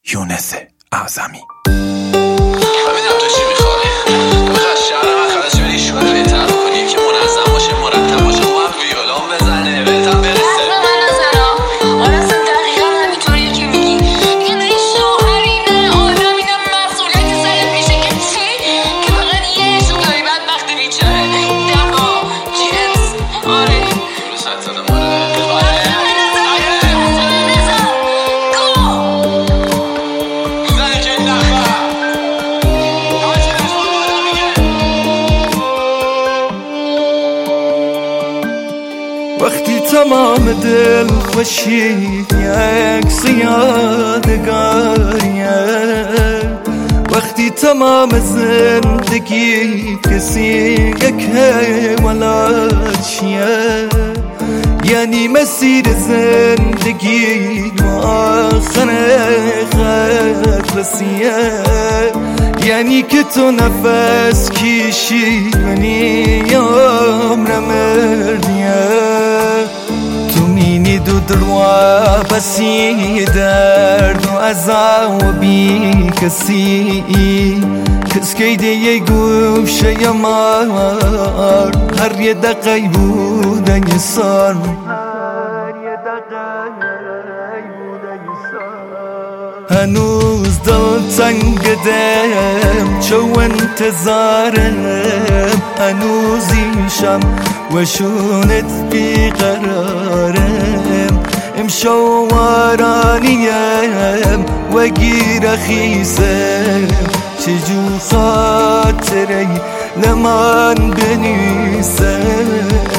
یونس اعظمی. میدونم تو چی میخوای، تو میخوای شهر من خلاص بری شوهر بهتر بکنی که منظم باشه، مرتب باشه، خوبم ویولون بزنه، بهتم برسه. من نزنم آره اصلا دقیقا همینطوریه که میگی. دیگه نه این شوهری نه آدم، اینم مسئولیت سر پیشه که چی که فقط یه عشق داری بدبخت بیچاره دفا جنس. آره روسات ماره وقتی تمام دل خوشی یک یادگاریه، وقتی تمام زندگی کسی یک حیواناتیه، یعنی مسیر زندگی آخر خط رسیه، یعنی که تو نفس کشیدنی عمر مردیه. تو مینی دو دروا بسی درد و عذاب بی کسی، کس که یه گوشه مار هر یه دقیقه بوده یه سال. هنوز دل تنگ دم چو انتظارم، هنوز ایشم و شونت بیقرارم، امشو وارانیم و گیر خیسم، چجو خاطری لمن بنیسم.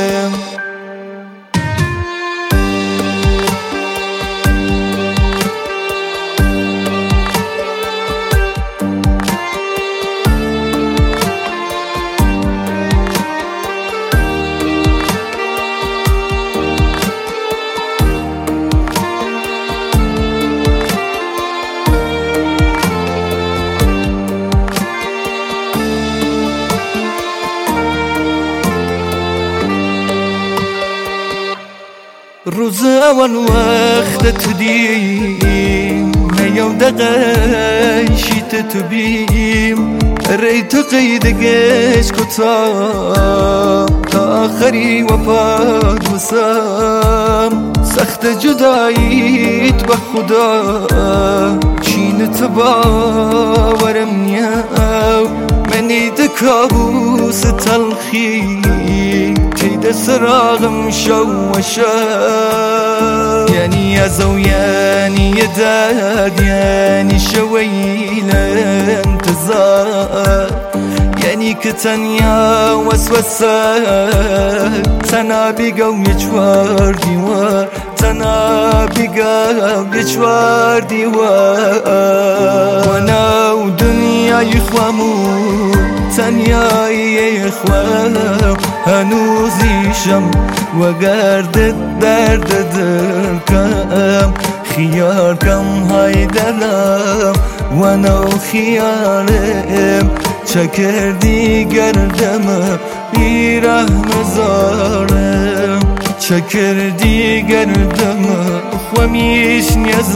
روز اول وقت تو دیم نیام دقیق شیت تو بیم، ری تو قیدگش کتا تا آخری وفات بسام. سخت جداییت به خدا چین تو باورم نیاو، منی ده کابوس تلخی تیده سراغم شو و شو، یعنی ازو یعنی داد یعنی شویل انتظار، یعنی که تنیا وسوسه تنا بیگو یه چوار دیوار، تنا بیگو یه چوار دیوار. و نو دنیای خوامو تنیایی خوام، هنوزیشم و گرد درد دل کم، خیار کم های دلم و نو خیالم، چه کردی گردم بی رحم زارم، چه کردی گردم خوامیش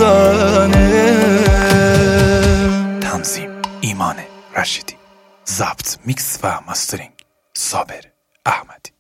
نیزانم. تنظیم ایمان رشیدی، ضبط میکس و مسترینگ صابر احمدی.